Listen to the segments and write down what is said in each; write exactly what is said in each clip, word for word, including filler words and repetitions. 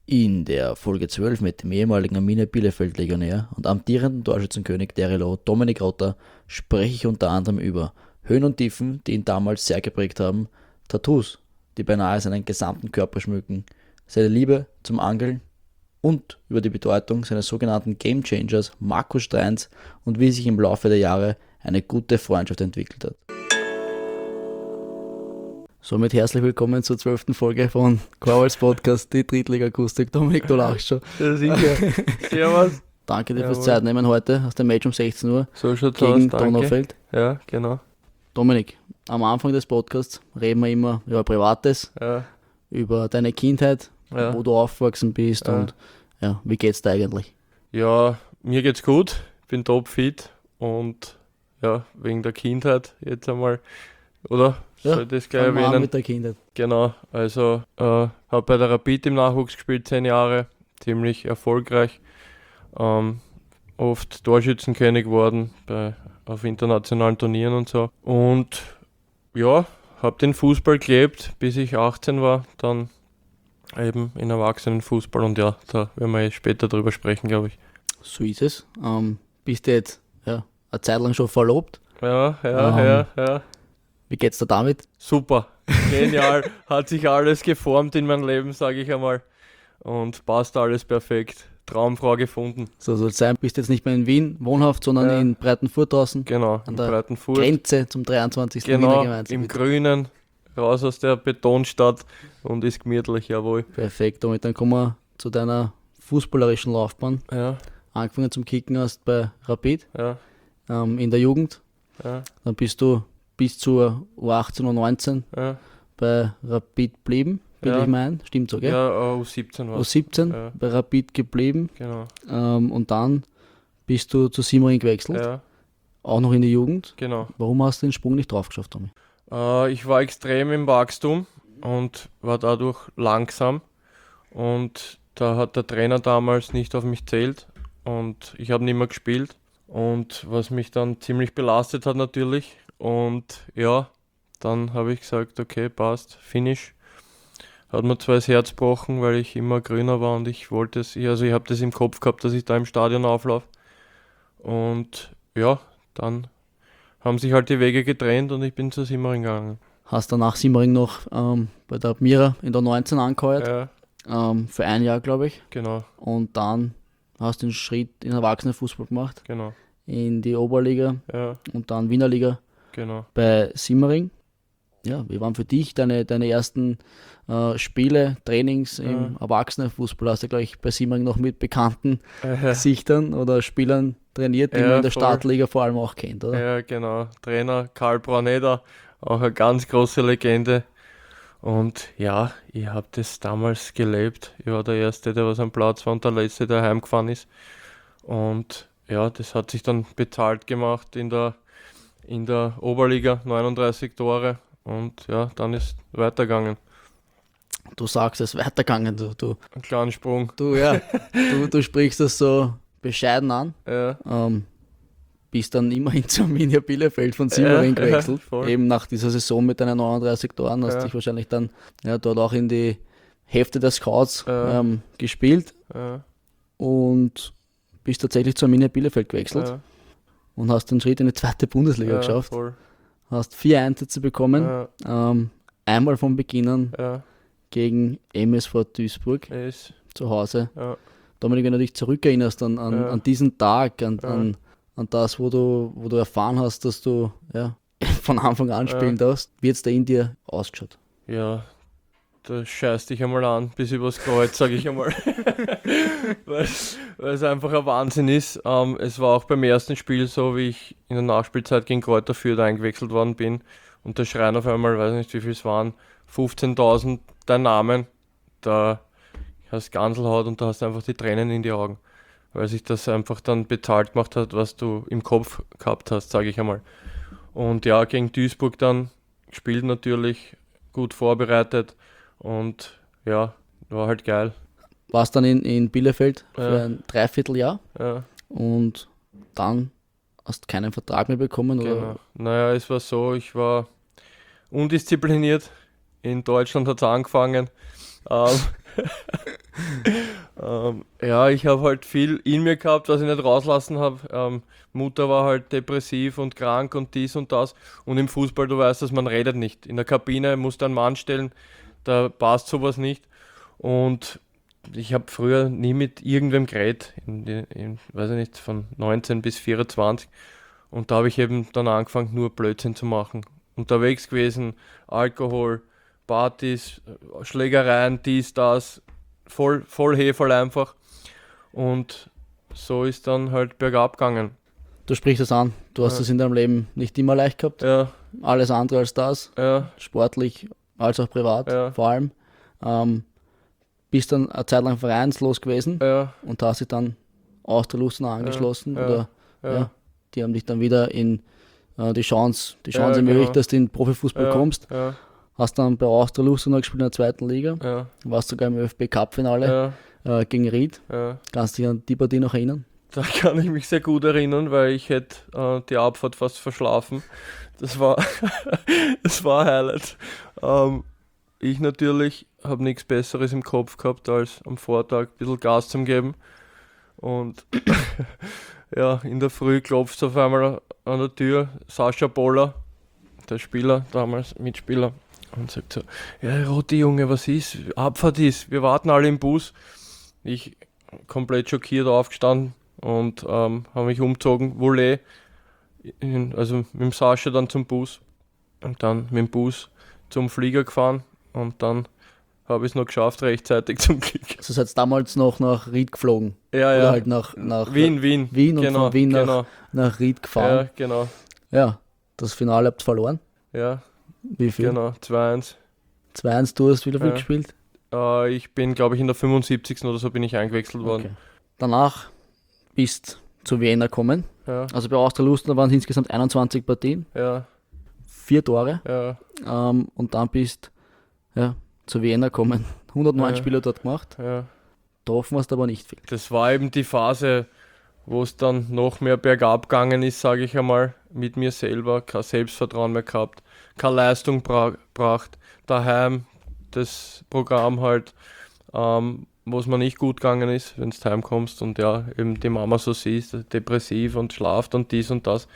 In der Folge zwölf mit dem ehemaligen Arminia Bielefeld-Legionär und amtierenden Torschützenkönig der R L O Dominik Rotter spreche ich unter anderem über Höhen und Tiefen, die ihn damals sehr geprägt haben, Tattoos, die beinahe seinen gesamten Körper schmücken, seine Liebe zum Angeln und über die Bedeutung seines sogenannten Game Changers Markus Streins und wie sich im Laufe der Jahre eine gute Freundschaft entwickelt hat. Somit herzlich willkommen zur zwölften Folge von Quarles Podcast, die Drittliga-Akustik. Dominik, du lachst schon. Ja, sicher. Servus. Danke dir Jawohl. fürs Zeitnehmen heute aus dem Match um sechzehn Uhr So schaut's gegen aus, Donaufeld. Ja, genau. Dominik, am Anfang des Podcasts reden wir immer über Privates, Ja, über deine Kindheit, ja. wo du aufgewachsen bist Ja. und ja, wie geht's dir eigentlich? ja, mir geht's gut, bin topfit und ja, wegen der Kindheit jetzt einmal, oder? Ja, Soll ich das gleich Fangen wir an erwähnen? mit der Kindheit. Genau, also äh, habe bei der Rapid im Nachwuchs gespielt, zehn Jahre, ziemlich erfolgreich. Ähm, oft Torschützenkönig geworden bei, auf internationalen Turnieren und so. Und ja, habe den Fußball gelebt, bis ich achtzehn war, dann eben in Erwachsenenfußball und ja, da werden wir eh später drüber sprechen, glaube ich. So ist es. Ähm, bist du jetzt ja, eine Zeit lang schon verlobt? Ja, ja, Ähm. ja, ja. Wie geht's dir damit? Super, genial, hat sich alles geformt in meinem Leben, sage ich einmal. Und passt alles perfekt. Traumfrau gefunden. So soll es sein. Bist jetzt nicht mehr in Wien wohnhaft, sondern Ja. in Breitenfurt draußen. Genau, An im der Breitenfurt. Grenze zum dreiundzwanzigsten Genau, Wiener Gemeinsam. im Grünen, raus aus der Betonstadt und ist gemütlich, jawohl. Perfekt, damit dann kommen wir zu deiner fußballerischen Laufbahn. Ja, Angefangen zum Kicken hast bei Rapid ja, ähm, in der Jugend. ja, Dann bist du bis zur U achtzehn, U neunzehn ja. bei Rapid geblieben, bilde Ja. ich mir ein. Stimmt so, gell? Ja, U siebzehn war U siebzehn Ja. bei Rapid geblieben Genau, ähm, und dann bist du zu Simmering gewechselt, ja, auch noch in die Jugend. genau. Warum hast du den Sprung nicht drauf geschafft, Tommy? Äh, ich war extrem im Wachstum und war dadurch langsam. Und da hat der Trainer damals nicht auf mich zählt und ich habe nicht mehr gespielt. Und was mich dann ziemlich belastet hat natürlich. Und ja, dann habe ich gesagt, okay, passt, finish. Hat mir zwar das Herz gebrochen, weil ich immer grüner war und ich wollte es, also ich habe das im Kopf gehabt, dass ich da im Stadion auflaufe. Und ja, dann haben sich halt die Wege getrennt und ich bin zu Simmering gegangen. Hast danach Simmering noch ähm, bei der Admira in der neunzehn angeheuert, Ja, ähm, für ein Jahr, glaube ich. genau, Und dann hast du den Schritt in Erwachsenenfußball gemacht, genau, in die Oberliga ja, und dann Wiener Liga genau. bei Simmering. Ja, wie waren für dich deine, deine ersten äh, Spiele, Trainings im Ja. Erwachsenenfußball? Hast du gleich bei Simmering noch mit bekannten Ja, Gesichtern oder Spielern trainiert, die Ja, man in der voll. Startliga vor allem auch kennt, oder? ja, genau. Trainer Karl Brauneder, auch eine ganz große Legende. Und ja, ich habe das damals gelebt. Ich war der Erste, der was am Platz war und der Letzte, der heimgefahren ist. Und ja, das hat sich dann bezahlt gemacht in der, in der Oberliga, neununddreißig Tore. Und ja, dann ist weitergegangen. Du sagst, es ist weitergegangen. Du, du, Ein kleiner Sprung. du, ja, du, du sprichst das so bescheiden an. Ja, Ähm, bist dann immerhin zu Arminia Bielefeld von Simmering Ja, gewechselt. ja, voll. Eben nach dieser Saison mit deinen neununddreißig Toren hast Ja. dich wahrscheinlich dann ja, dort auch in die Hälfte der Scouts Ja. ähm, gespielt ja, und bist tatsächlich zu Arminia Bielefeld gewechselt ja, und hast den Schritt in die zweite Bundesliga ja, geschafft. voll. Hast vier Einsätze bekommen, Ja, ähm, einmal von Beginn an ja, gegen M S V Duisburg ist, zu Hause. ja, Dominik, wenn du dich zurückerinnerst an, an, Ja. an diesen Tag, an, Ja. an, an das, wo du, wo du erfahren hast, dass du ja, von Anfang an Ja. spielen darfst, wie jetzt da in dir ausgeschaut? ja, da scheißt dich einmal an, bis übers Kreuz, sage ich einmal. weil, weil es einfach ein Wahnsinn ist. Ähm, es war auch beim ersten Spiel so, wie ich in der Nachspielzeit gegen Kräuter Fürth eingewechselt worden bin und da schreien auf einmal, weiß nicht wie viel es waren, fünfzehntausend dein Namen, da hast Ganselhaut und da hast du einfach die Tränen in die Augen, weil sich das einfach dann bezahlt gemacht hat, was du im Kopf gehabt hast, sage ich einmal. Und ja, gegen Duisburg dann gespielt natürlich, gut vorbereitet und ja, war halt geil. Warst dann in, in Bielefeld für Ja. ein Dreivierteljahr Ja, und dann hast keinen Vertrag mehr bekommen? genau. Oder? Naja, es war so, ich war undiszipliniert. In Deutschland hat es angefangen. Ähm, ähm, ja, ich habe halt viel in mir gehabt, was ich nicht rauslassen habe. Ähm, Mutter war halt depressiv und krank und dies und das. Und im Fußball, du weißt, dass man redet nicht. In der Kabine musst du einen Mann stellen, da passt sowas nicht. Und ich habe früher nie mit irgendwem geredet, in, die- in, weiß ich nicht, von neunzehn bis vierundzwanzig. Und da habe ich eben dann angefangen, nur Blödsinn zu machen. Unterwegs gewesen, Alkohol, Partys, äh, Schlägereien, dies, das, voll, voll Heferl einfach. Und so ist dann halt bergab gegangen. Du sprichst es an, du hast Ja. es in deinem Leben nicht immer leicht gehabt. Ja, Alles andere als das, ja, sportlich als auch privat Ja. vor allem. Ähm, bist dann eine Zeit lang vereinslos gewesen ja, und hast dich dann Austria Lustenau angeschlossen ja, oder ja, ja, die haben dich dann wieder in äh, die Chance, die Ja, Chance ermöglicht, genau. dass du in den Profifußball ja, kommst. ja, Hast dann bei Austria Lustenau gespielt in der zweiten Liga, ja, warst sogar im ÖFB-Cup-Finale ja, äh, gegen Ried. ja. Kannst du dich an die Partie noch erinnern? Da kann ich mich sehr gut erinnern, weil ich hätte äh, die Abfahrt fast verschlafen. Das war, das war ein Highlight. Ähm, ich natürlich habe nichts Besseres im Kopf gehabt, als am Vortag ein bisschen Gas zu geben. Und ja, in der Früh klopft es auf einmal an der Tür. Sascha Boller, der Spieler, damals Mitspieler, und sagt so: Ja, Roti Junge, was ist? Abfahrt ist, wir warten alle im Bus. Ich komplett schockiert aufgestanden und ähm, habe mich umgezogen, Volley, in, also mit dem Sascha dann zum Bus und dann mit dem Bus zum Flieger gefahren und dann habe ich es noch geschafft, rechtzeitig zum Glück. Also seid ihr damals noch nach Ried geflogen Ja, oder ja. halt nach, nach Wien, Wien. Wien und genau, von Wien nach, genau. nach Ried Ja, gefahren. genau. Ja, das Finale habt ihr verloren. Ja, Wie viel? genau. zwei eins. zwei eins, du hast wieder viel Ja. gespielt. Äh, ich bin, glaube ich, in der fünfundsiebzigsten oder so bin ich eingewechselt worden. Okay. Danach bist zu Vienna gekommen. Ja, Also bei Austria Lustenau waren es insgesamt einundzwanzig Partien, ja, vier Tore. ja, Ähm, und dann bist ja, zu Vienna gekommen. hundertneun Ja. Spiele dort gemacht. ja. Getroffen hast aber nicht viel. Das war eben die Phase, wo es dann noch mehr bergab gegangen ist, sage ich einmal, mit mir selber, kein Selbstvertrauen mehr gehabt, keine Leistung bra gebracht, daheim das Programm halt, ähm, wo es mir nicht gut gegangen ist, wenn du heimkommst und ja, eben die Mama so siehst, depressiv und schlaft und dies und das.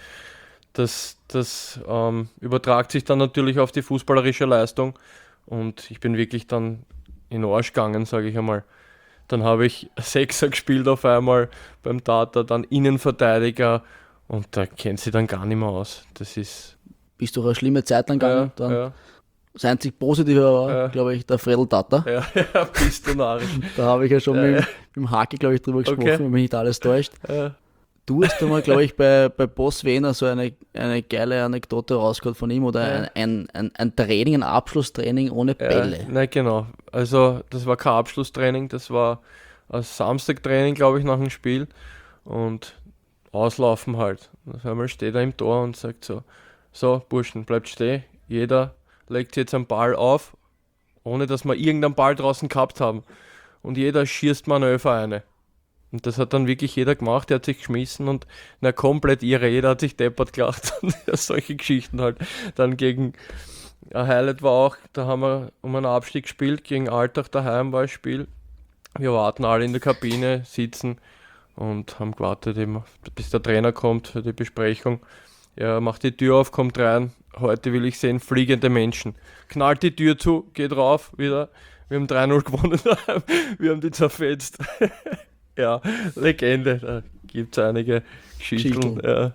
Das, das ähm, übertragt sich dann natürlich auf die fußballerische Leistung und ich bin wirklich dann in den Arsch gegangen, sage ich einmal. Dann habe ich Sechser gespielt auf einmal beim Tata, dann Innenverteidiger und da kennt sie dann gar nicht mehr aus. Das ist Bist durch eine schlimme Zeit lang gegangen. ja, Dann ja, das einzig Positive war, Ja. glaube ich, der Fredel Tata. ja, ja, bist du narrisch. Da habe ich ja schon Ja, mit, ja. dem- mit dem Haki, glaube ich, drüber gesprochen, Okay. wenn mich nicht alles täuscht. Ja, Du hast einmal, glaube ich, bei, bei Boss Wiener so eine, eine geile Anekdote rausgehört von ihm oder Ja. ein, ein, ein, ein Training, ein Abschlusstraining ohne Bälle. Ja, nein, genau. Also das war kein Abschlusstraining, das war ein Samstagtraining, glaube ich, nach dem Spiel und auslaufen halt. Und auf einmal steht er im Tor und sagt so: So, Burschen, bleibt stehen, jeder legt jetzt einen Ball auf, ohne dass wir irgendeinen Ball draußen gehabt haben. Und jeder schießt Manöver eine. Und das hat dann wirklich jeder gemacht, der hat sich geschmissen und na komplett irre, jeder hat sich deppert gelacht und ja, solche Geschichten halt. Dann gegen, ein Highlight war auch, da haben wir um einen Abstieg gespielt, gegen Altach daheim war das Spiel. Wir warten alle in der Kabine, sitzen und haben gewartet, eben, bis der Trainer kommt für die Besprechung. Er macht die Tür auf, kommt rein. Heute will ich sehen, fliegende Menschen. Knallt die Tür zu, geht rauf, wieder. Wir haben drei null gewonnen, wir haben die zerfetzt. Ja, Legende, da gibt es einige Geschichten. Geschichten. Ja,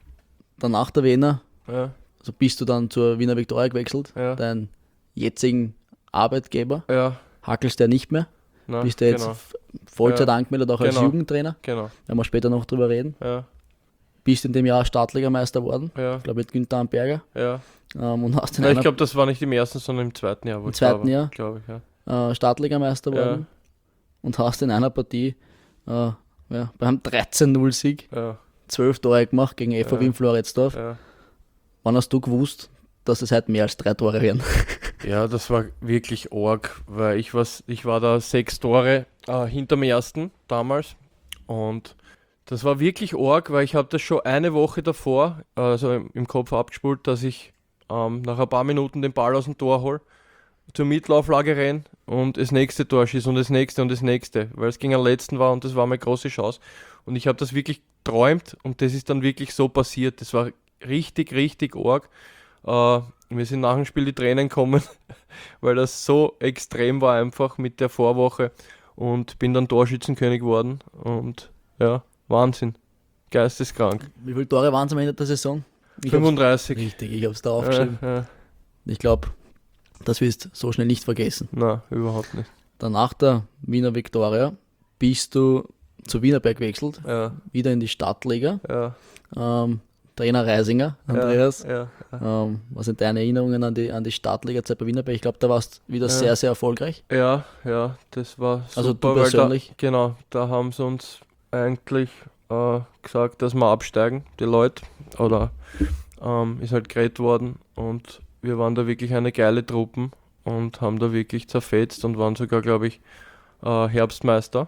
Danach der Wiener, ja, also bist du dann zur Wiener Viktoria gewechselt, Ja. dein jetzigen Arbeitgeber, ja, hackelst der nicht mehr, na, bist du jetzt genau, f- Vollzeit Ja. angemeldet, auch als Genau. Jugendtrainer, genau, werden wir später noch drüber reden. ja, Bist in dem Jahr Startligameister geworden, ja, ich glaube mit Günther Amberger, ja. ähm, und hast in Na, ich einer glaube, das war nicht im ersten, sondern im zweiten Jahr. wo Im ich da zweiten war, Jahr? glaube ich, ja. äh, Startligameister Ja. geworden und hast in einer Partie äh, ja, beim dreizehn null Sieg Ja, zwölf Tore gemacht gegen F V Ja. Wien Floridsdorf. ja. Wann hast du gewusst, dass es halt mehr als drei Tore werden? Ja, das war wirklich arg, weil ich, was, ich war da sechs Tore äh, hinterm ersten damals und das war wirklich arg, weil ich habe das schon eine Woche davor, also im, im Kopf abgespult, dass ich ähm, nach ein paar Minuten den Ball aus dem Tor hole, zur Mitlauflage rennen und das nächste Tor schießen und das nächste und das nächste, weil es gegen den letzten war und das war meine große Chance. Und ich habe das wirklich geträumt und das ist dann wirklich so passiert. Das war richtig, richtig arg. Äh, mir sind nach dem Spiel die Tränen gekommen, weil das so extrem war einfach mit der Vorwoche und bin dann Torschützenkönig geworden und ja, Wahnsinn. Geisteskrank. Wie viele Tore waren es am Ende der Saison? Ich fünfunddreißig. hab's, richtig, ich habe es da aufgeschrieben. Ja, ja. Ich glaube, das wirst du so schnell nicht vergessen. Nein, überhaupt nicht. Dann nach der Wiener Viktoria bist du zu Wienerberg gewechselt, Ja, wieder in die Stadtliga. ja, Ähm, Trainer Reisinger, Andreas. ja, ja. Ähm, was sind deine Erinnerungen an die, an die Stadtliga-Zeit bei Wienerberg? Ich glaube, da warst du wieder Ja. sehr, sehr erfolgreich. Ja, ja, das war super. Also du weil persönlich? Da, genau, da haben sie uns eigentlich äh, gesagt, dass wir absteigen, die Leute. Oder ähm, ist halt geredet worden und wir waren da wirklich eine geile Truppe und haben da wirklich zerfetzt und waren sogar, glaube ich, äh, Herbstmeister,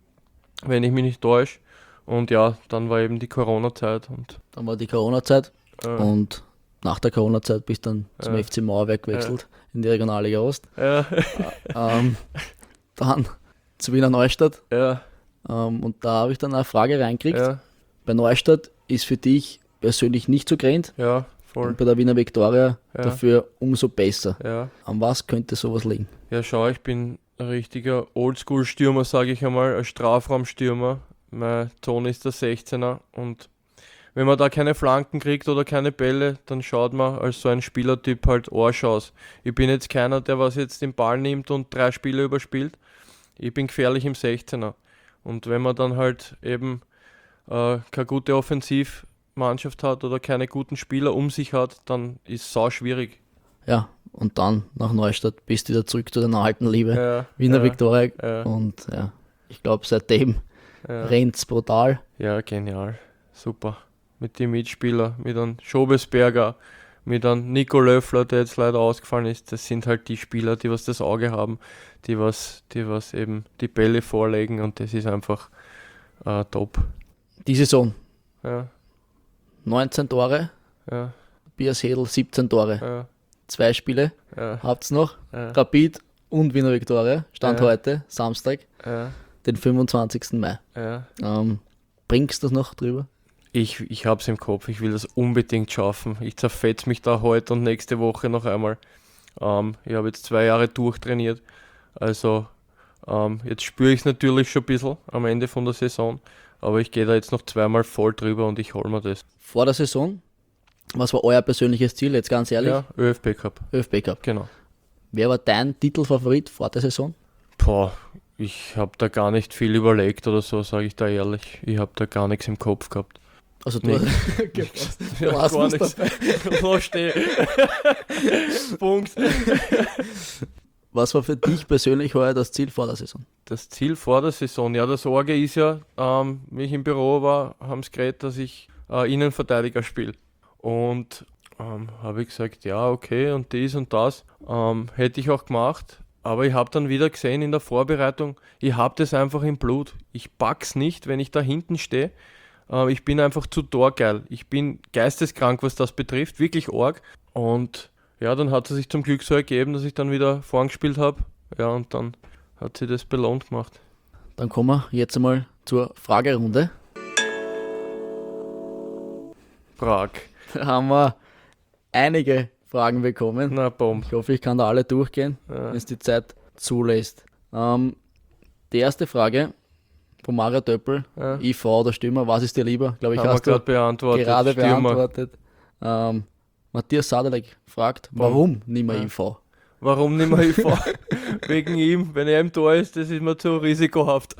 wenn ich mich nicht täusche. Und ja, dann war eben die Corona-Zeit und Dann war die Corona-Zeit äh, und nach der Corona-Zeit bist du dann zum Ja. F C Mauerwerk gewechselt in die Regionalliga Ost. ja, ähm, dann zu Wiener Neustadt. ja, Ähm, und da habe ich dann eine Frage reingekriegt. ja, Bei Neustadt ist für dich persönlich nicht so grenzt ja, voll, und bei der Wiener Viktoria Ja. dafür umso besser. ja. An was könnte sowas liegen? Ja, schau, ich bin ein richtiger Oldschool-Stürmer, sage ich einmal, ein Strafraumstürmer. Meine Zone ist der sechzehner und wenn man da keine Flanken kriegt oder keine Bälle, dann schaut man als so ein Spielertyp halt Arsch aus. Ich bin jetzt keiner, der was jetzt den Ball nimmt und drei Spiele überspielt. Ich bin gefährlich im sechzehner. Und wenn man dann halt eben äh, keine gute Offensivmannschaft hat oder keine guten Spieler um sich hat, dann ist es sau schwierig. Ja, und dann nach Neustadt bist du wieder zurück zu deiner alten Liebe, Ja, Wiener ja, Viktoria. ja, Und ja, ich glaube, seitdem ja. rennt's brutal. Ja, genial. Super. Mit den Mitspielern, mit einem Schobesberger, mit einem Nico Löffler, der jetzt leider ausgefallen ist. Das sind halt die Spieler, die was das Auge haben, die was, die was eben die Bälle vorlegen und das ist einfach äh, top. Die Saison Ja, neunzehn Tore, ja, Bias Hedl siebzehn Tore. ja, Zwei Spiele ja, habt's noch. ja, Rapid und Wiener Viktoria. Stand Ja. heute, Samstag, ja, den fünfundzwanzigsten Mai. ja. Ähm, bringst du das noch drüber? Ich, ich hab's im Kopf, ich will das unbedingt schaffen. Ich zerfetz mich da heute und nächste Woche noch einmal. Ähm, ich habe jetzt zwei Jahre durchtrainiert, also ähm, jetzt spüre ich es natürlich schon ein bisschen am Ende von der Saison, aber ich gehe da jetzt noch zweimal voll drüber und ich hol mir das. Vor der Saison, was war euer persönliches Ziel, jetzt ganz ehrlich? Ja, ÖFB Cup, ÖFB Cup. genau. Wer war dein Titelfavorit vor der Saison? Boah, ich habe da gar nicht viel überlegt oder so, sage ich da ehrlich. Ich habe da gar nichts im Kopf gehabt. Also du, Nee. okay, passt. Du Ja, warst gar nicht nichts. dabei. Wo stehe? Punkt. Was war für dich persönlich heuer das Ziel vor der Saison? Das Ziel vor der Saison, ja, das Orge ist ja, ähm, wie ich im Büro war, haben sie geredet, dass ich äh, Innenverteidiger spiele. Und ähm, habe ich gesagt, ja, okay, und dies und das. Ähm, hätte ich auch gemacht, aber ich habe dann wieder gesehen in der Vorbereitung, ich habe das einfach im Blut. Ich pack's nicht, wenn ich da hinten stehe. Äh, ich bin einfach zu torgeil. Ich bin geisteskrank, was das betrifft, wirklich arg. Und ja, dann hat es sich zum Glück so ergeben, dass ich dann wieder vorn gespielt habe. Ja, und dann hat sie das belohnt gemacht. Dann kommen wir jetzt einmal zur Fragerunde. Prag. Da haben wir einige Fragen bekommen. Na, Bomb. Ich hoffe, ich kann da alle durchgehen, Ja. wenn es die Zeit zulässt. Ähm, die erste Frage von Mario Döppel, Ja. I V oder Stürmer, was ist dir lieber? Glaube ich, Haben wir hast du gerade beantwortet. gerade Stürmer. beantwortet. Ähm, Matthias Sadalek fragt, warum nicht mehr Ja. I V? Warum nicht mehr I V? Wegen ihm, wenn er im Tor ist, das ist mir zu risikohaft.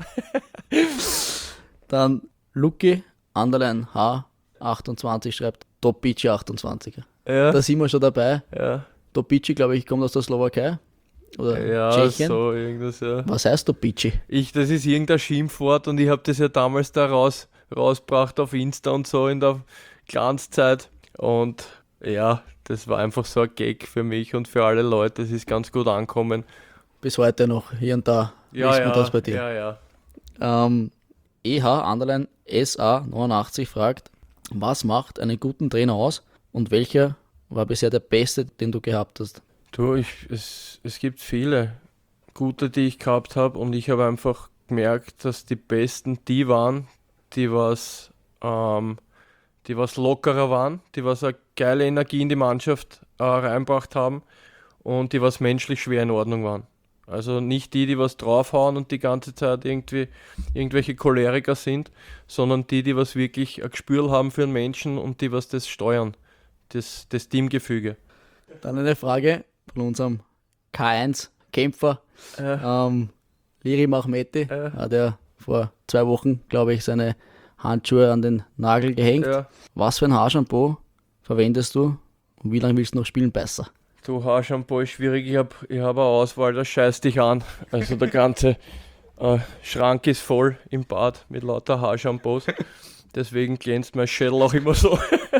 Dann Luki, Underline H achtundzwanzig schreibt, Topici achtundzwanziger. Ja, Da sind wir schon dabei. ja, Topici, glaube ich, kommt aus der Slowakei oder ja, Tschechien. so irgendwas, ja. Was heißt Topici? Ich, das ist irgendein Schimpfwort und ich habe das ja damals da raus, rausgebracht auf Insta und so in der Glanzzeit. Und ja, das war einfach so ein Gag für mich und für alle Leute. Das ist ganz gut angekommen. Bis heute noch hier und da. Ja, Wissen ja, wir das bei dir? ja, ja. Ähm, E H Underline S A neunundachtzig fragt, was macht einen guten Trainer aus und welcher war bisher der beste, den du gehabt hast? Du, ich, es, es gibt viele gute, die ich gehabt habe und ich habe einfach gemerkt, dass die Besten die waren, die was, ähm, die was lockerer waren, die was eine geile Energie in die Mannschaft äh, reinbracht haben und die was menschlich schwer in Ordnung waren. Also nicht die, die was draufhauen und die ganze Zeit irgendwie irgendwelche Choleriker sind, sondern die, die was wirklich ein Gespür haben für einen Menschen und die was das steuern, das, das Teamgefüge. Dann eine Frage von unserem K eins Kämpfer, Äh, ähm, Lirim Ahmeti, Äh. hat ja vor zwei Wochen, glaube ich, seine Handschuhe an den Nagel gehängt. ja. Was für ein Haarshampoo verwendest du und wie lange willst du noch spielen besser? Du, Haarshampoo ist schwierig, ich habe ich hab eine Auswahl, das scheißt dich an. Also der ganze äh, Schrank ist voll im Bad mit lauter Haarshampoos. Deswegen glänzt mein Schädel auch immer so.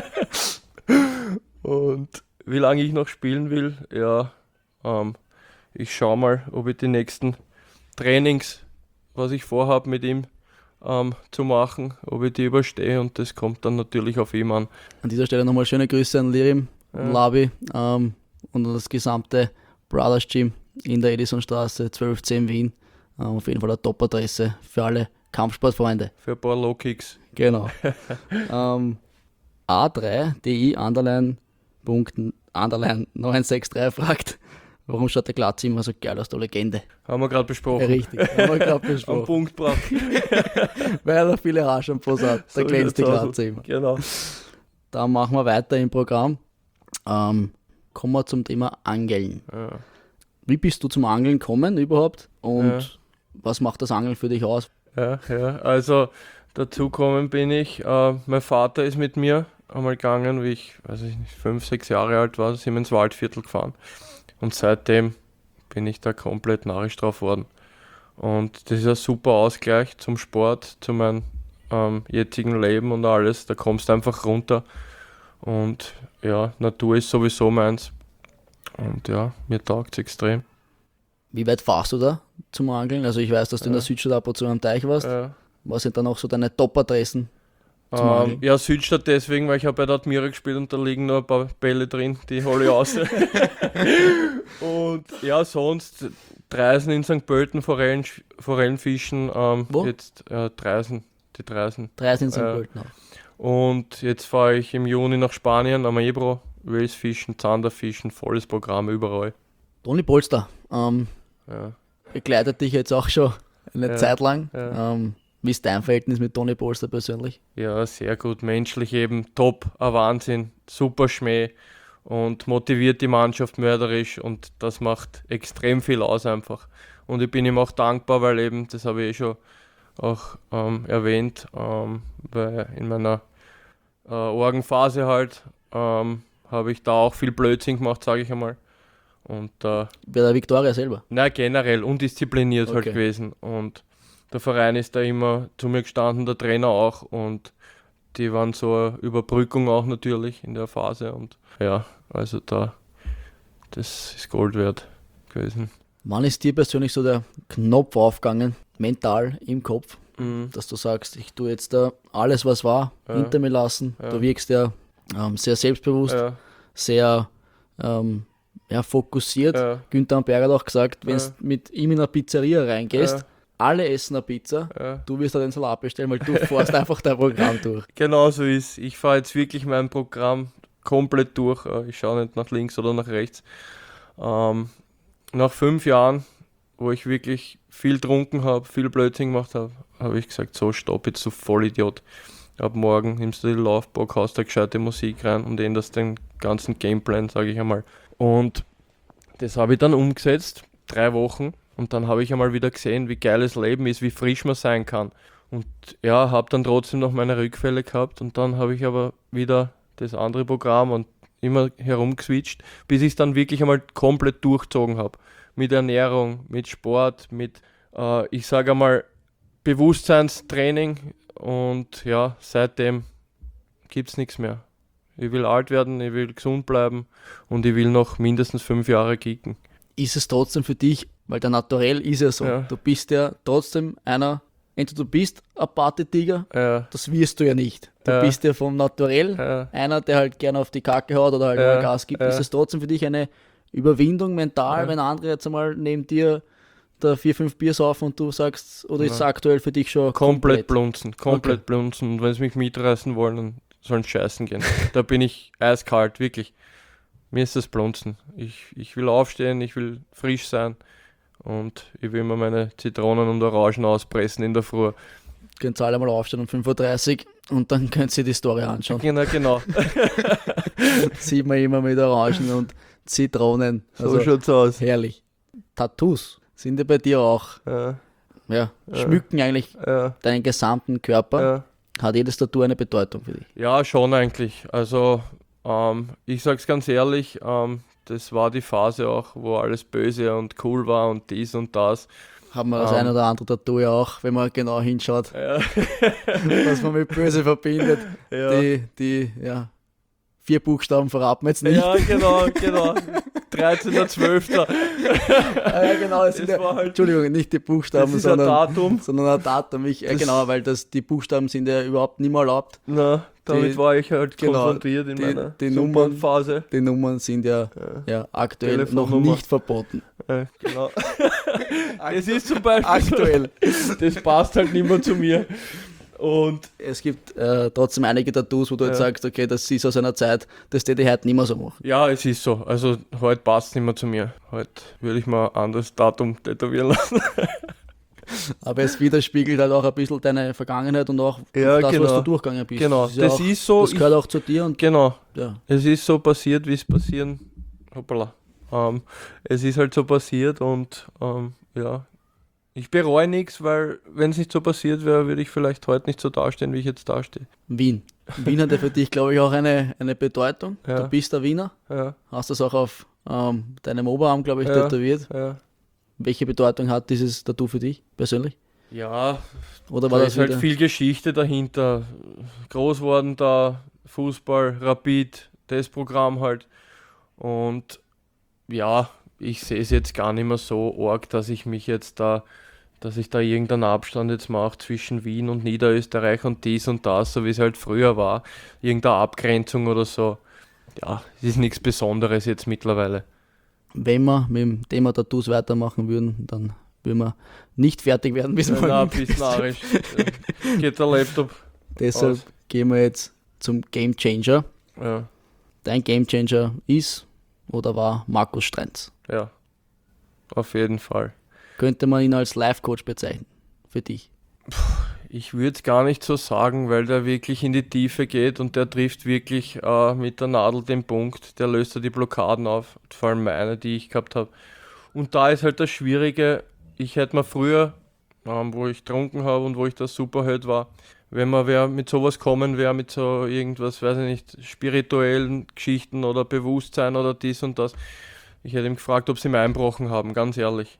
Und wie lange ich noch spielen will, ja, ähm, ich schaue mal, ob ich die nächsten Trainings, was ich vorhabe mit ihm ähm, zu machen, ob ich die überstehe und das kommt dann natürlich auf ihn an. An dieser Stelle nochmal schöne Grüße an Lirim, Ja. an Labi ähm, und an das gesamte Brothers Gym in der Edisonstraße zwölf zehn Wien. Ähm, auf jeden Fall eine Top-Adresse für alle Kampfsportfreunde. Für ein paar Low-Kicks. Genau. ähm, A drei D I Underline Punkt Underline neun sechs drei fragt, warum schaut der Glatze immer so geil aus, der Legende? Haben wir gerade besprochen. Richtig, haben wir gerade Am besprochen. Punkt gebracht. Weil er viele Haarshampoos hat, da So glänzt die schaut's aus. Glatze immer. Genau. Dann machen wir weiter im Programm. Ähm, kommen wir zum Thema Angeln. Ja. Wie bist du zum Angeln gekommen überhaupt und Ja. was macht das Angeln für dich aus? Ja, ja, also dazu gekommen bin ich, äh, mein Vater ist mit mir einmal gegangen, wie ich, weiß ich nicht, fünf, sechs Jahre alt war, sind wir ins Waldviertel gefahren. Und seitdem bin ich da komplett narrisch drauf worden. Und das ist ein super Ausgleich zum Sport, zu meinem ähm, jetzigen Leben und alles. Da kommst du einfach runter. Und ja, Natur ist sowieso meins. Und ja, mir taugt es extrem. Wie weit fahrst du da zum Angeln? Also ich weiß, dass du in der Ja. Südstadt ab und zu am Teich warst. Äh, Was sind dann auch so deine Top-Adressen? Zum Ähm, Angeln? ja, Südstadt deswegen, weil ich habe bei der Admira gespielt und da liegen noch ein paar Bälle drin, die hole ich aus. Und ja, sonst Dreisen in Sankt Pölten, Forellen, Forellenfischen, ähm, Wo? jetzt äh, Dreisen, die Dreisen. Drei sind Sankt Äh, Pölten auch. Und jetzt fahre ich im Juni nach Spanien, am Ebro, Welsfischen, Zanderfischen, volles Programm überall. Toni Polster ähm, Ja. begleitet dich jetzt auch schon eine Ja, Zeit lang. ja. Ähm, wie ist dein Verhältnis mit Toni Polster persönlich? Ja, sehr gut. Menschlich eben top, ein Wahnsinn, super Schmäh und motiviert die Mannschaft mörderisch und das macht extrem viel aus einfach. Und ich bin ihm auch dankbar, weil eben, das habe ich eh schon auch ähm, erwähnt, ähm, weil in meiner äh, Orgenphase halt ähm, habe ich da auch viel Blödsinn gemacht, sage ich einmal. Und äh, Bei der Viktoria selber. na, generell undiszipliniert halt Okay. gewesen. Und der Verein ist da immer zu mir gestanden, der Trainer auch. Und die waren so eine Überbrückung auch natürlich in der Phase. Und ja, also da, das ist Gold wert gewesen. Wann ist dir persönlich so der Knopf aufgegangen, mental im Kopf, Mhm. dass du sagst, ich tue jetzt da alles, was war, Ja. hinter mir lassen. Ja. Du wirkst ja ähm, sehr selbstbewusst, Ja, sehr ähm, ja, fokussiert. ja, Günther Amberger hat auch gesagt, wenn du Ja. mit ihm in eine Pizzeria reingehst, Ja. alle essen eine Pizza, ja. du wirst da den Salat bestellen, weil du fährst einfach dein Programm durch. Genau so ist. Ich fahre jetzt wirklich mein Programm komplett durch. Äh, Ich schaue nicht nach links oder nach rechts. Ähm, nach fünf Jahren, wo ich wirklich viel trunken habe, viel Blödsinn gemacht habe, habe ich gesagt, so stopp, jetzt du Vollidiot. Ab morgen nimmst du die Laufbock, haust da gescheite Musik rein und änderst den ganzen Gameplan, sage ich einmal. Und das habe ich dann umgesetzt, drei Wochen. Und dann habe ich einmal wieder gesehen, wie geil das Leben ist, wie frisch man sein kann. Und ja, habe dann trotzdem noch meine Rückfälle gehabt und dann habe ich aber wieder das andere Programm und immer herumgeswitcht, bis ich es dann wirklich einmal komplett durchzogen habe. Mit Ernährung, mit Sport, mit, äh, ich sage einmal, Bewusstseinstraining und ja, seitdem gibt es nichts mehr. Ich will alt werden, ich will gesund bleiben und ich will noch mindestens fünf Jahre kicken. Ist es trotzdem für dich, weil der Naturell ist ja so, Ja. du bist ja trotzdem einer, entweder du bist ein Partytiger, Ja, das wirst du ja nicht. Du Ja. bist ja vom Naturell ja, einer, der halt gerne auf die Kacke haut oder halt Ja, mal Gas gibt. ja. Ist es trotzdem für dich eine Überwindung mental, Ja. wenn andere jetzt einmal neben dir da vier, fünf Bier saufen und du sagst, oder ist es Ja. aktuell für dich schon Komplett komplett? blunzen, komplett Okay. blunzen. Und wenn sie mich mitreißen wollen, dann sollen sie scheißen gehen. Da bin ich eiskalt, wirklich. Mir ist das Blunzen. Ich, ich will aufstehen, ich will frisch sein und ich will mir meine Zitronen und Orangen auspressen in der Früh. Könnt ihr alle mal aufstehen um fünf Uhr dreißig und dann könnt ihr die Story anschauen. Genau, genau. Sieht man immer mit Orangen und Zitronen. So Also schaut's aus. herrlich. Tattoos sind ja bei dir auch, Ja, ja, Ja. schmücken eigentlich ja, deinen gesamten Körper. ja. Hat jedes Tattoo eine Bedeutung für dich? Ja, schon eigentlich. Also, ähm, ich sag's ganz ehrlich, ähm, das war die Phase auch, wo alles böse und cool war und dies und das. Haben wir das Ähm. ein oder andere Tattoo ja auch, wenn man genau hinschaut, Ja, was man mit Böse verbindet. ja. Die, die, ja, vier Buchstaben verraten wir jetzt nicht. Ja, genau, genau. dreizehnter zwölfter Ah, ja, genau, das Das sind ja, war halt- Entschuldigung, nicht die Buchstaben, Das ist ein sondern, Datum. sondern ein Datum. Ich, äh, Das- genau, weil das, die Buchstaben sind ja überhaupt nicht mehr erlaubt. Na, damit Die- war ich halt genau, konfrontiert in die- meiner die Nummern- Phase. Die Nummern sind ja, Ja, ja aktuell noch Telefonnummer. nicht verboten. äh, genau. Das ist zum Beispiel Aktuell. das passt halt nicht mehr zu mir. Und Es gibt äh, trotzdem einige Tattoos, wo du jetzt Ja. sagst, okay, das ist aus einer Zeit, das hätte ich heute nicht mehr so machen. ja, es ist so. Also heute passt es nicht mehr zu mir. Heute würde ich mal ein anderes Datum tätowieren lassen. Aber es widerspiegelt halt auch ein bisschen deine Vergangenheit und auch Ja, das, was genau. du durchgegangen bist. Genau, ist ja das auch, ist so. das Ich, gehört auch zu dir und genau, ja. es ist so passiert, wie es passieren. Hoppala. Ähm, es ist halt so passiert und ähm, ja, ich bereue nichts, weil wenn es nicht so passiert wäre, würde ich vielleicht heute nicht so dastehen, wie ich jetzt dastehe. Wien. Wien hat ja für dich, glaube ich, auch eine, eine Bedeutung. Ja. Du bist der Wiener, Ja, hast das auch auf ähm, deinem Oberarm, glaube ich, Ja. tätowiert. ja. Welche Bedeutung hat dieses Tattoo für dich persönlich? Ja, Oder war da das ist halt wieder? viel Geschichte dahinter. Groß worden da, Fußball, Rapid, das Programm halt. Und ja, ich sehe es jetzt gar nicht mehr so arg, dass ich mich jetzt da, dass ich da irgendeinen Abstand jetzt mache zwischen Wien und Niederösterreich und dies und das, so wie es halt früher war. Irgendeine Abgrenzung oder so. Ja, es ist nichts Besonderes jetzt mittlerweile. Wenn wir mit dem Thema Tattoos weitermachen würden, dann würden wir nicht fertig werden bis Na, morgen. bis narrisch. Geht der Laptop. Deshalb aus. gehen wir jetzt zum Game Changer. Ja, Dein Game Changer ist oder war Markus Strenz. ja. Auf jeden Fall. Könnte man ihn als Life-Coach bezeichnen für dich? Ich würde es gar nicht so sagen, weil der wirklich in die Tiefe geht und der trifft wirklich äh, mit der Nadel den Punkt. Der löst da die Blockaden auf, vor allem meine, die ich gehabt habe. Und da ist halt das Schwierige, ich hätte mir früher, ähm, wo ich trunken habe und wo ich das Superheld war, wenn man wer mit sowas kommen wäre, mit so irgendwas, weiß ich nicht, spirituellen Geschichten oder Bewusstsein oder dies und das, ich hätte ihm gefragt, ob sie mir einbrochen haben, ganz ehrlich.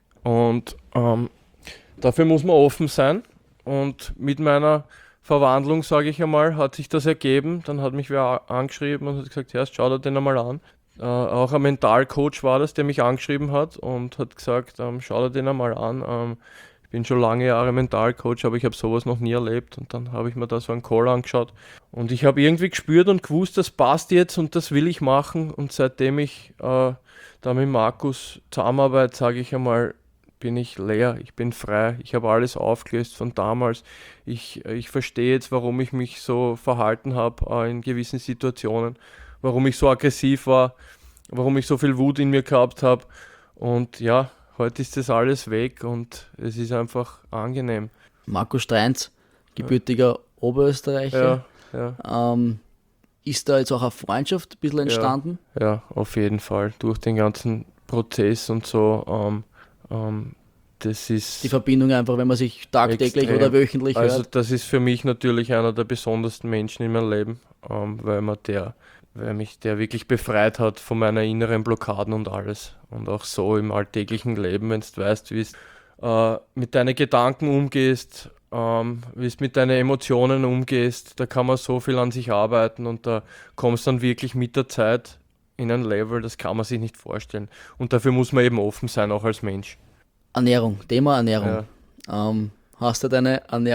Und ähm, dafür muss man offen sein. Und mit meiner Verwandlung, sage ich einmal, hat sich das ergeben. Dann hat mich wer angeschrieben und hat gesagt, ja, schau dir den einmal an. Äh, auch ein Mentalcoach war das, der mich angeschrieben hat und hat gesagt, ähm, schau dir den einmal an. Ähm, ich bin schon lange Jahre Mentalcoach, aber ich habe sowas noch nie erlebt. Und dann habe ich mir da so einen Call angeschaut. Und ich habe irgendwie gespürt und gewusst, das passt jetzt und das will ich machen. Und seitdem ich äh, da mit Markus zusammenarbeite, sage ich einmal, bin ich leer, ich bin frei, ich habe alles aufgelöst von damals. Ich, ich verstehe jetzt, warum ich mich so verhalten habe äh, in gewissen Situationen, warum ich so aggressiv war, warum ich so viel Wut in mir gehabt habe. Und ja, heute ist das alles weg und es ist einfach angenehm. Markus Strenz, gebürtiger Oberösterreicher. Ja, ja, Ähm, ist da jetzt auch eine Freundschaft ein bisschen entstanden? ja, auf jeden Fall. Durch den ganzen Prozess und so. Ähm, ähm, das ist Die Verbindung einfach, wenn man sich tagtäglich Extrem. oder wöchentlich Also hört. das ist für mich natürlich einer der besondersten Menschen in meinem Leben, ähm, weil, man der, weil mich der wirklich befreit hat von meiner inneren Blockaden und alles. Und auch so im alltäglichen Leben, wenn du weißt, wie du äh, mit deinen Gedanken umgehst, ähm, wie du mit deinen Emotionen umgehst, da kann man so viel an sich arbeiten und da kommst du dann wirklich mit der Zeit in ein Level, das kann man sich nicht vorstellen. Und dafür muss man eben offen sein, auch als Mensch. Ernährung, Thema Ernährung. Ja. Ähm, hast du deine Ernährung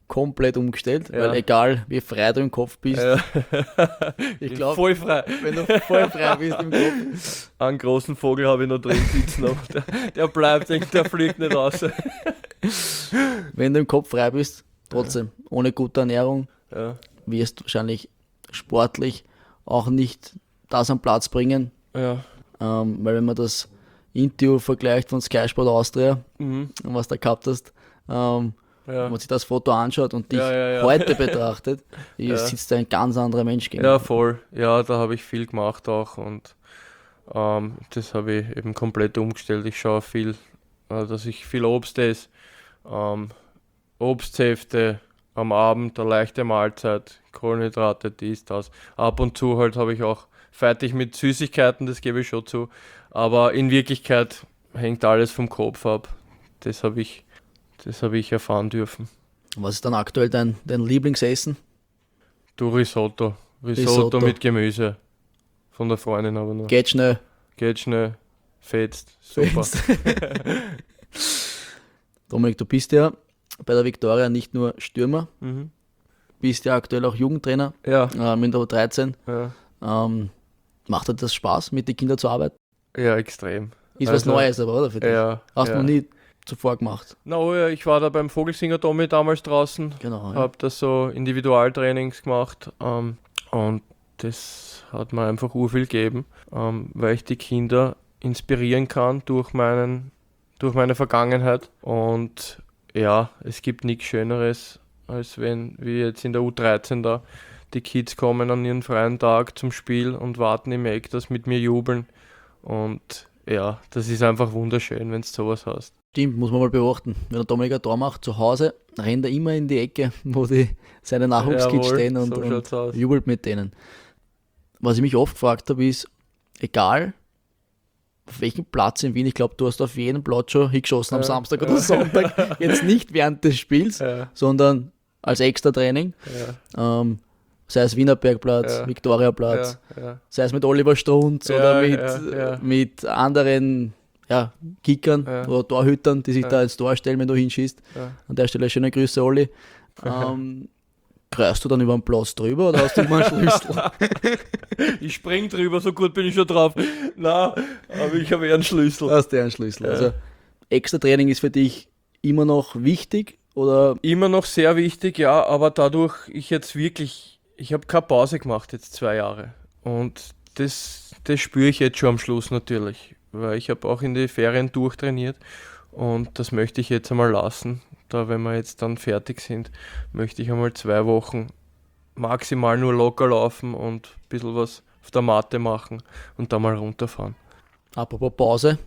komplett umgestellt, Ja. weil egal wie frei du im Kopf bist, Ja. ich Bin glaube, voll frei. wenn du voll frei bist im Kopf, Einen großen Vogel habe ich noch drin sitzen, aber der, der bleibt, der fliegt nicht raus. wenn du im Kopf frei bist, trotzdem, ohne gute Ernährung, Ja, wirst du wahrscheinlich sportlich auch nicht das am Platz bringen, ja. ähm, weil wenn man das Interview vergleicht von Sky Sport Austria, Mhm. was du gehabt hast, ähm, Ja. wenn man sich das Foto anschaut und dich Ja, ja, ja. heute betrachtet, Ja. sitzt da ein ganz anderer Mensch Ja, gegenüber. voll. Ja, da habe ich viel gemacht auch und ähm, das habe ich eben komplett umgestellt. Ich schaue viel, äh, dass ich viel Obst esse, ähm, Obstsäfte am Abend, eine leichte Mahlzeit, Kohlenhydrate, dies, das. Ab und zu halt habe ich auch fertig mit Süßigkeiten, das gebe ich schon zu. Aber in Wirklichkeit hängt alles vom Kopf ab. Das habe ich, das habe ich erfahren dürfen. Was ist dann aktuell dein, dein Lieblingsessen? Du Risotto. Risotto, Risotto. mit Gemüse. Von der Freundin aber nur. Geht schnell. Geht schnell, fetzt, super. Dominik, du bist ja bei der Viktoria nicht nur Stürmer, Mhm. bist ja aktuell auch Jugendtrainer Ja, ähm, in der U dreizehn. ja, Ähm, macht dir das Spaß, mit den Kindern zu arbeiten? ja, extrem. Ist was Also, Neues aber, oder? Für dich? Ja, Hast du ja. noch nie zuvor gemacht. Na, oh ja, ich war da beim Vogelsinger Tommy damals draußen, Genau. Ja. habe da so Individualtrainings gemacht ähm, und das hat mir einfach urviel gegeben, ähm, weil ich die Kinder inspirieren kann durch, meinen, durch meine Vergangenheit und ja, es gibt nichts Schöneres, als wenn wir jetzt in der U dreizehn da die Kids kommen an ihren freien Tag zum Spiel und warten im Eck, dass mit mir jubeln und ja, das ist einfach wunderschön, wenn du sowas hast. Stimmt, muss man mal beobachten. Wenn der Dominik ein Tor macht zu Hause, rennt er immer in die Ecke, wo die, seine Nachwuchskids Jawohl, stehen und, so und schaut's aus. jubelt mit denen. Was ich mich oft gefragt habe, ist, egal auf welchem Platz in Wien, ich glaube, du hast auf jeden Platz schon hingeschossen am Ja, Samstag ja. oder Sonntag, jetzt nicht während des Spiels, Ja, sondern als extra Training, ja, ähm, sei es Wienerbergplatz, Ja. Viktoriaplatz, ja, ja. sei es mit Oliver Strunz Ja, oder mit, ja, ja. mit anderen ja, Kickern Ja. oder Torhütern, die sich Ja. da ins Tor stellen, wenn du hinschießt. Ja. An der Stelle schöne Grüße, Olli. Ähm, kreist du dann über den Platz drüber oder hast du immer einen Schlüssel? Ich spring drüber, so gut bin ich schon drauf. Na, aber ich habe eher einen Schlüssel. Hast du einen Schlüssel? Ja. Also extra Training ist für dich immer noch wichtig oder Immer noch sehr wichtig, ja, aber dadurch ich jetzt wirklich, ich habe keine Pause gemacht jetzt zwei Jahre und das, das spüre ich jetzt schon am Schluss natürlich, weil ich habe auch in die Ferien durchtrainiert und das möchte ich jetzt einmal lassen. Da, wenn wir jetzt dann fertig sind, möchte ich einmal zwei Wochen maximal nur locker laufen und ein bisschen was auf der Matte machen und dann mal runterfahren. apropos Pause,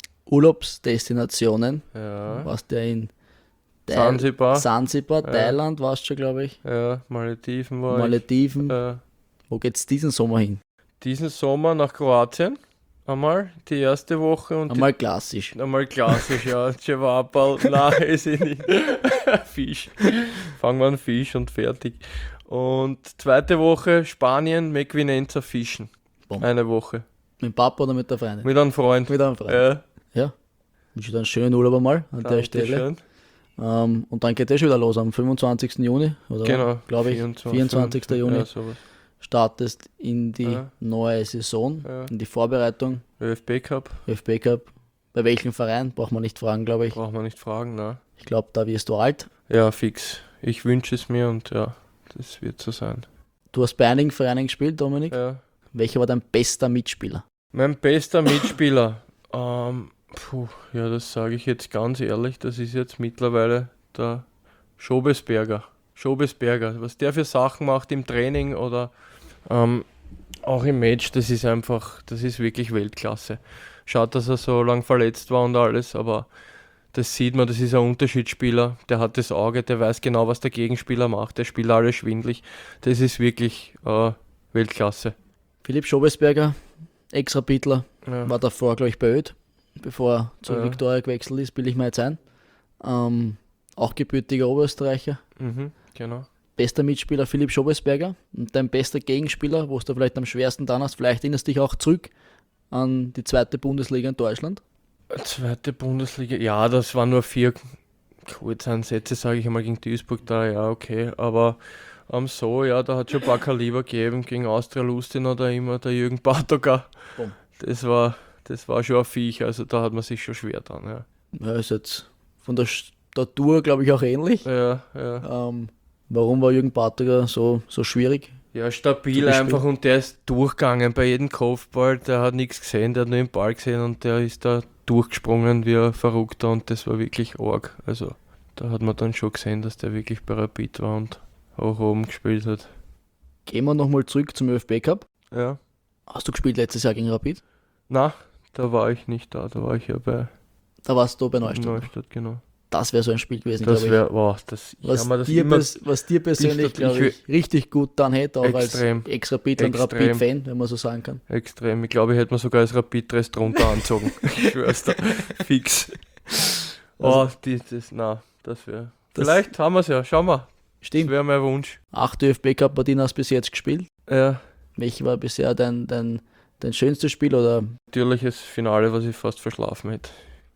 Urlaubsdestinationen, Ja, warst ja in Thail- Sansibar, Sansibar, Ja. Thailand warst du schon, glaube ich, ja, Malediven war Malediven. ich. Äh, Wo geht's diesen Sommer hin? diesen Sommer nach Kroatien einmal, die erste Woche und Einmal klassisch. die, einmal klassisch, ja, Cevapal, nein, ist eh nicht. Fisch. Fangen wir an Fisch und fertig. Und zweite Woche Spanien, Mequinenza fischen. Bom. Eine Woche. Mit dem Papa oder mit der Freundin? Mit einem Freund. Mit einem Freund. Ja, Ja. Wünsche dir einen schönen Urlaub einmal an der Stelle. Dankeschön. Ähm, und dann geht es schon wieder los am fünfundzwanzigsten Juni, oder? Genau. Glaube ich. vierundzwanzigsten vierundzwanzigsten Juni Ja, sowas. startest in die Ja. neue Saison, Ja. in die Vorbereitung, ÖFB Cup, ÖFB Cup. Bei welchem Verein, braucht man nicht fragen, glaube ich. braucht man nicht fragen, ne? Ich glaube, da wirst du alt. Ja, fix. Ich wünsche es mir und ja, das wird so sein. Du hast bei einigen Vereinen gespielt, Dominik. Ja. Welcher war dein bester Mitspieler? Mein bester Mitspieler, ähm, puh, ja, das sage ich jetzt ganz ehrlich, das ist jetzt mittlerweile der Schobesberger. Schobesberger, was der für Sachen macht im Training oder ähm, auch im Match, das ist einfach, das ist wirklich Weltklasse. Schaut, dass er so lang verletzt war und alles, aber das sieht man, das ist ein Unterschiedsspieler, der hat das Auge, der weiß genau, was der Gegenspieler macht, der spielt alles schwindlig. Das ist wirklich äh, Weltklasse. Philipp Schobesberger, Ex-Rapidler, Ja. war davor, glaube ich, bei Öd, bevor er zur Ja. Viktoria gewechselt ist, bilde ich mir jetzt ein. Ähm, auch gebürtiger Oberösterreicher. Mhm, genau. Bester Mitspieler Philipp Schobesberger und dein bester Gegenspieler, wo du vielleicht am schwersten dran hast, vielleicht erinnerst du dich auch zurück an die zweite Bundesliga in Deutschland. Zweite Bundesliga, ja, das waren nur vier Kurzeinsätze, sage ich einmal, gegen Duisburg da, ja, okay, aber ähm, so, ja, da hat schon ein paar Kaliber gegeben, gegen Austria Lustenau da immer, der Jürgen Bartoka, Boom. das war, das war schon ein Viech, also da hat man sich schon schwer dran, ja. Ja, ist jetzt von der Statur, glaube ich, auch ähnlich. Ja, ja. Ähm, warum war Jürgen Bartoka so, so schwierig? Ja, stabil Zum Beispiel. einfach und der ist durchgegangen bei jedem Kopfball, der hat nichts gesehen, der hat nur den Ball gesehen und der ist da durchgesprungen wie ein Verrückter und das war wirklich arg. Also da hat man dann schon gesehen, dass der wirklich bei Rapid war und auch oben gespielt hat. Gehen wir nochmal zurück zum ÖFB Cup. Ja. Hast du gespielt letztes Jahr gegen Rapid? Na, da war ich nicht da, da war ich ja bei Da warst du bei Neustadt. Neustadt, genau. Das wäre so ein Spiel gewesen, Das glaube ich. wäre, wow, das, ich Was, hab mir das dir immer pers- was dir persönlich, ich- glaube ich, richtig gut dann hätte, auch Extrem. als Ex-Rapid und Extrem. Rapid-Fan, wenn man so sagen kann. extrem, ich glaube, ich hätte mir sogar als Rapid-Dress drunter anzogen. Ich schwör's da, fix. Oh, die, das, na, das wäre. Das- Vielleicht haben wir es ja, schauen wir. Das Stimmt. wäre mein Wunsch. Acht ÖFB Cup-Partien hast du bis jetzt gespielt. Ja, Welche war bisher dein, dein, dein schönstes Spiel oder natürliches Finale, was ich fast verschlafen hätte.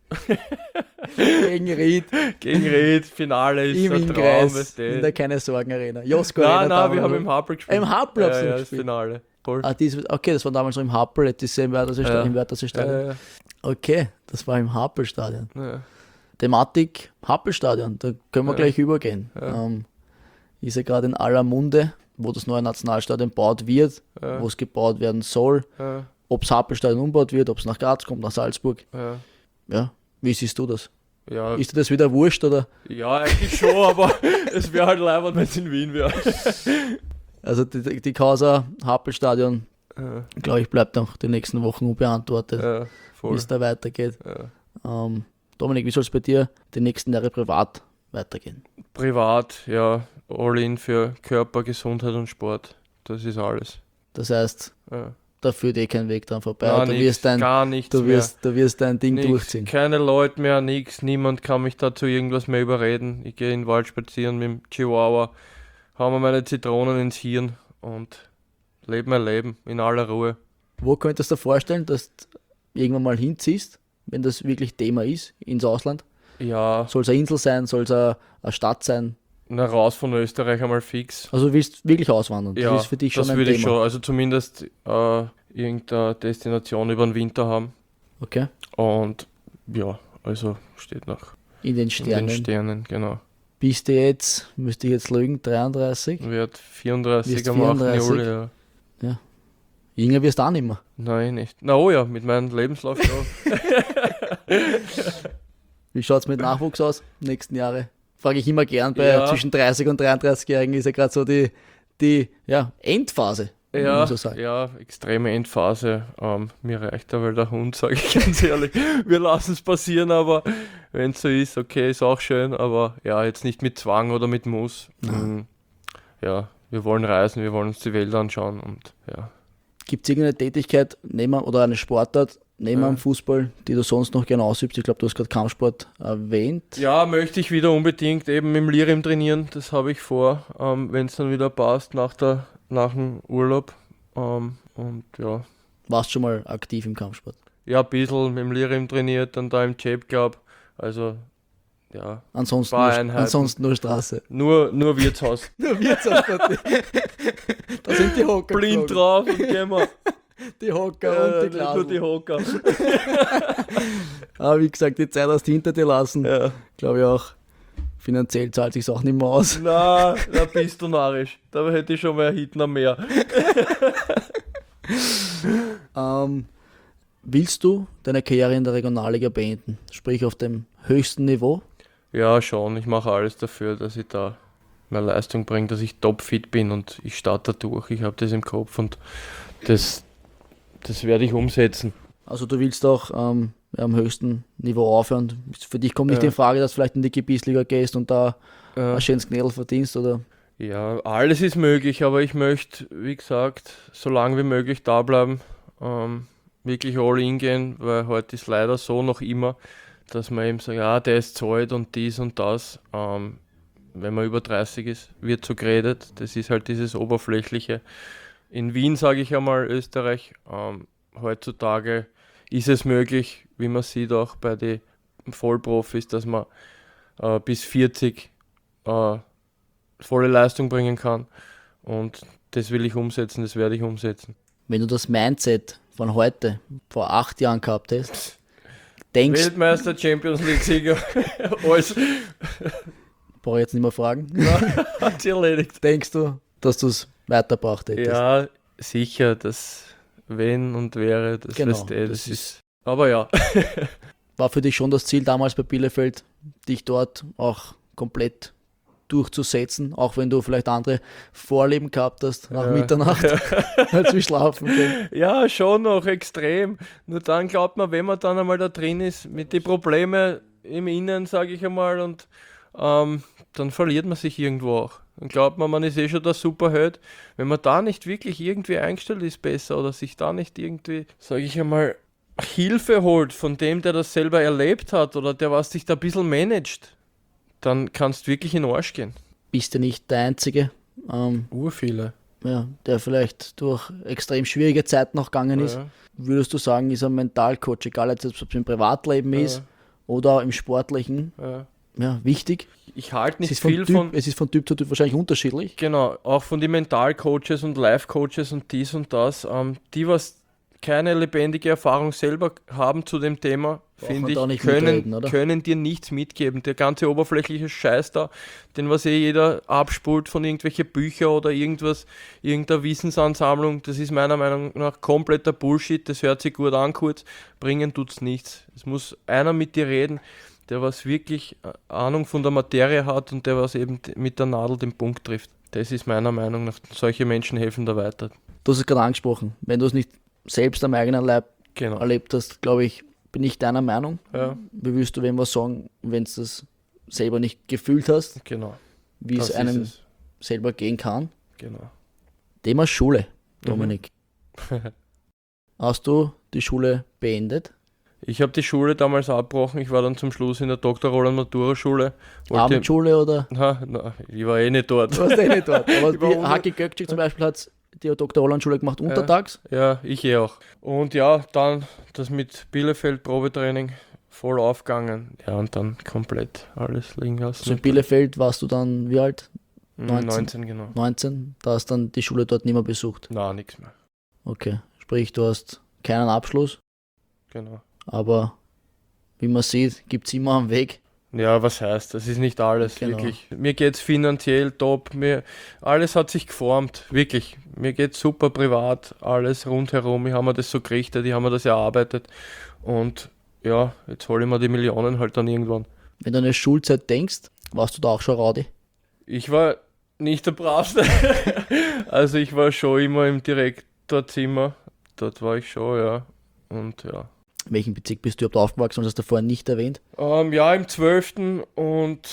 gegen Ried Gegen Red, Finale ist im ein Traum, Inkreis weißt in du. der Keine-Sorgen-Arena? Josko Nein, Arena nein, wir damals haben noch. im Happel gespielt. Im Happel habt ja, ihr ja, das gespielt? Finale. Voll. Ah, dies, okay, das war damals noch im Happel, jetzt ist es im Wörthersee Ja. im Wörthersee Stadion. Ja, ja, Okay, das war im Happel-Stadion. ja. Thematik Happelstadion, da können wir Ja. gleich übergehen. Ja. Ähm, ist ja gerade in aller Munde, wo das neue Nationalstadion gebaut wird, Ja. wo es gebaut werden soll, Ja, ob es Happelstadion umgebaut wird, ob es nach Graz kommt, nach Salzburg. ja. Ja, wie siehst du das? Ja, Ist dir das wieder wurscht oder? ja, eigentlich schon, aber es wäre halt leibend, wenn es in Wien wäre. Also die, die Causa Happelstadion, Ja, glaube ich, bleibt noch die nächsten Wochen unbeantwortet, ja, wie voll. es da weitergeht. Ja. Ähm, Dominik, wie soll es bei dir die nächsten Jahre privat weitergehen? Privat, ja, all in für Körper, Gesundheit und Sport. Das ist alles. Das heißt, Ja. da führt eh kein Weg dran vorbei. Nein, du, nix, wirst dein, gar nichts du, mehr. wirst, du wirst dein Ding Nix, durchziehen. keine Leute mehr, nichts, niemand kann mich dazu irgendwas mehr überreden. Ich gehe in den Wald spazieren mit dem Chihuahua, hau mir meine Zitronen ins Hirn und lebe mein Leben in aller Ruhe. Wo könntest du dir vorstellen, dass du irgendwann mal hinziehst, wenn das wirklich Thema ist, ins Ausland? Ja, Soll es eine Insel sein, soll es eine, eine Stadt sein? na, raus von Österreich einmal fix. Also du willst wirklich auswandern. Ja, Das ist für dich schon das ein würde Thema. ich schon, also zumindest äh, irgendeine Destination über den Winter haben. Okay. Und ja, also steht noch In den in Sternen. den Sternen, genau. Bist du jetzt, müsste ich jetzt lügen, dreiunddreißig? Wird vierunddreißig Wirst am achten vierunddreißig? Juli, ja. Jünger wirst du auch nicht mehr. Nein, nicht. Na oh ja, mit meinem Lebenslauf schon. Wie schaut es mit Nachwuchs aus, nächsten Jahre? Frage ich immer gern, bei Ja. zwischen dreißig und dreiunddreißig-Jährigen ist ja gerade so die, die ja, Endphase, wenn Ja, man so sagt. ja, extreme Endphase. Ähm, mir reicht da weil der Hund, sage ich ganz ehrlich. Wir lassen es passieren, aber wenn es so ist, okay, ist auch schön, aber ja, jetzt nicht mit Zwang oder mit Muss. Ähm, ja, wir wollen reisen, wir wollen uns die Welt anschauen und ja. Gibt es irgendeine Tätigkeit neben, oder eine Sportart neben Ja. dem Fußball, die du sonst noch gerne ausübst? Ich glaube, du hast gerade Kampfsport erwähnt. Ja, möchte ich wieder unbedingt eben im Lirim trainieren, das habe ich vor, ähm, wenn es dann wieder passt nach, der, nach dem Urlaub. Ähm, und ja, Warst schon mal aktiv im Kampfsport? ja, ein bisschen mit dem Lirim trainiert, dann da im Chap Club, also ja, Ansonsten, Paar nur, Einheiten. ansonsten nur Straße. nur, nur Wirtshaus. Nur Wirtschaftspartie. Da sind die Hocker. Blind geflogen. drauf und gehen wir. Die Hocker Äh, und die nicht nur die Glasl. Hocker. Aber wie gesagt, die Zeit hast du hinter dir lassen. Ja. Glaube ich auch. Finanziell zahlt sich auch nicht mehr aus. Na, da bist du narrisch. Da hätte ich schon mal Hitten am Meer. Ähm, willst du deine Karriere in der Regionalliga beenden? Sprich auf dem höchsten Niveau? Ja, schon. Ich mache alles dafür, dass ich da mehr Leistung bringe, dass ich topfit bin und ich starte da durch. Ich habe das im Kopf und das, das werde ich umsetzen. Also du willst auch ähm, am höchsten Niveau aufhören. Für dich kommt nicht Ja. in Frage, dass du vielleicht in die Gebietsliga gehst und da Ja. ein schönes Knädel verdienst, oder? Ja, alles ist möglich, aber ich möchte, wie gesagt, so lange wie möglich da bleiben, ähm, wirklich all in gehen, weil heute ist leider so noch immer, dass man eben sagt, ja, der ist zu alt und dies und das. Ähm, wenn man über dreißig ist, wird so geredet. Das ist halt dieses Oberflächliche. In Wien, sage ich einmal, Österreich, ähm, heutzutage ist es möglich, wie man sieht auch bei den Vollprofis, dass man äh, bis vierzig äh, volle Leistung bringen kann. Und das will ich umsetzen, das werde ich umsetzen. Wenn du das Mindset von heute, vor acht Jahren gehabt hast, denkst... Weltmeister, Champions League-Sieger, alles. Brauche ich jetzt nicht mehr fragen. Hat sich erledigt. Denkst du, dass du es weitergebracht hättest? Ja, sicher, das wenn und wäre, das, Genau, weißt du, das, das ist... ist- Aber ja, War für dich schon das Ziel damals bei Bielefeld, dich dort auch komplett durchzusetzen, auch wenn du vielleicht andere Vorlieben gehabt hast nach Ja. Mitternacht, als wir schlafen gehen. ja, schon noch extrem. Nur dann glaubt man, wenn man dann einmal da drin ist, mit den Problemen im Innen, sage ich einmal, und ähm, dann verliert man sich irgendwo auch. Dann glaubt man, man ist eh schon der Superheld. Wenn man da nicht wirklich irgendwie eingestellt ist besser oder sich da nicht irgendwie, sage ich einmal, Hilfe holt von dem, der das selber erlebt hat oder der was dich da ein bisschen managt, dann kannst du wirklich in den Arsch gehen. Bist du nicht der Einzige, ähm, Urviele. ja, der vielleicht durch extrem schwierige Zeiten noch gegangen ist. Ja, Würdest du sagen, ist ein Mentalcoach, egal jetzt, ob es im Privatleben ist ja, oder im Sportlichen, ja. ja, wichtig? Ich halte Es nicht ist, von viel typ, von... es ist von Typ zu Typ wahrscheinlich unterschiedlich. Genau, auch von den Mentalcoaches und Life-Coaches und dies und das, ähm, die was keine lebendige Erfahrung selber haben zu dem Thema, Braucht finde man ich, da nicht können, mitreden, oder? können dir nichts mitgeben. Der ganze oberflächliche Scheiß da, den was eh jeder abspult von irgendwelchen Büchern oder irgendwas, irgendeiner Wissensansammlung, das ist meiner Meinung nach kompletter Bullshit, das hört sich gut an kurz, bringen tut's nichts. Es muss einer mit dir reden, der was wirklich Ahnung von der Materie hat und der was eben mit der Nadel den Punkt trifft. Das ist meiner Meinung nach, solche Menschen helfen da weiter. Du hast es gerade angesprochen, wenn du es nicht selbst am eigenen Leib Genau. erlebt hast, glaube ich, bin ich deiner Meinung. Ja, Wie willst du wem was sagen, wenn du das selber nicht gefühlt hast, genau. wie Das es ist einem es. selber gehen kann? Genau. Thema Schule, Mhm. Dominik. Hast du die Schule beendet? Ich habe die Schule damals abgebrochen. Ich war dann zum Schluss in der Doktor Roland Matura Schule. Wollte, Abendschule oder? na, na, ich war eh nicht dort. Du warst eh nicht dort. Aber Ich war die ohne- Haki Gökçek zum Beispiel hat die Doktor Roland Schule gemacht untertags. Ja, ich eh auch. Und ja, dann das mit Bielefeld Probetraining voll aufgegangen. Ja, und dann komplett alles liegen lassen. Also in Bielefeld warst du dann wie alt? Mhm, neunzehn. neunzehn, genau. neunzehn. Da hast dann die Schule dort nicht mehr besucht. Na, nichts mehr. Okay. Sprich, du hast keinen Abschluss, Genau. aber wie man sieht, gibt es immer einen Weg. Ja, was heißt, das ist nicht alles, Genau. wirklich. Mir geht's finanziell top, mir, alles hat sich geformt, wirklich. Mir geht's super privat, alles rundherum. Ich habe mir das so gerichtet, ich habe mir das erarbeitet. Und ja, jetzt hole ich mir die Millionen halt dann irgendwann. Wenn du an eine Schulzeit denkst, warst du da auch schon Rowdy? Ich war nicht der Bravste. Also ich war schon immer im Direktorzimmer. Dort war ich schon, ja. Und ja. In welchem Bezirk bist du überhaupt aufgewachsen? Das hast du vorher nicht erwähnt. Ähm, ja, im zwölften und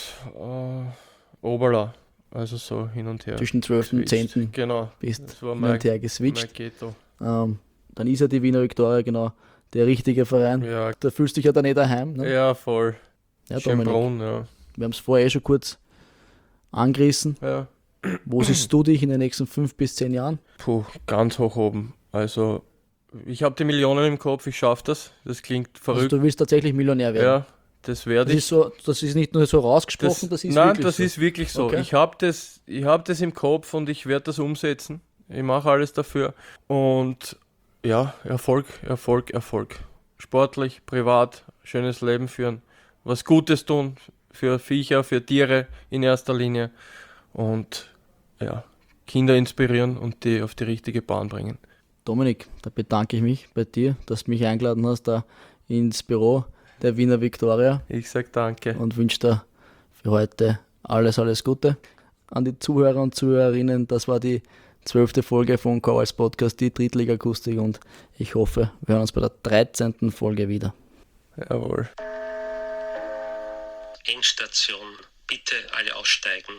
äh, Oberla. Also so hin und her. Zwischen zwölften und Switcht. zehnten Genau. bist Das war hin mein, und her mein geswitcht. Ghetto. Ähm, dann ist ja die Wiener Viktoria genau der richtige Verein. Ja, Da fühlst du dich ja dann eh daheim. Ne? ja, voll. Ja, Dominik, Schönbrunn, ja. wir haben es vorher eh schon kurz angerissen. ja. Wo siehst du dich in den nächsten fünf bis zehn Jahren? Puh, ganz hoch oben. Also, ich habe die Millionen im Kopf, ich schaffe das. Das klingt Also verrückt. du willst tatsächlich Millionär werden. Ja, das werde Das ich. ist, so, das ist nicht nur so rausgesprochen, das, ist nein, wirklich das so. ist wirklich so. Okay. Ich habe das, ich hab das im Kopf und ich werde das umsetzen. Ich mache alles dafür. Und ja, Erfolg, Erfolg, Erfolg. Sportlich, privat, schönes Leben führen. Was Gutes tun für Viecher, für Tiere in erster Linie. Und ja, Kinder inspirieren und die auf die richtige Bahn bringen. Dominik, da bedanke ich mich bei dir, dass du mich eingeladen hast da ins Büro der Wiener Viktoria Ich sag danke. und wünsche dir für heute alles, alles Gute. An die Zuhörer und Zuhörerinnen, das war die zwölfte Folge von Chorals Podcast, die Drittliga-Akustik, und ich hoffe, wir hören uns bei der dreizehnten Folge wieder. Jawohl. Endstation. Bitte alle aussteigen.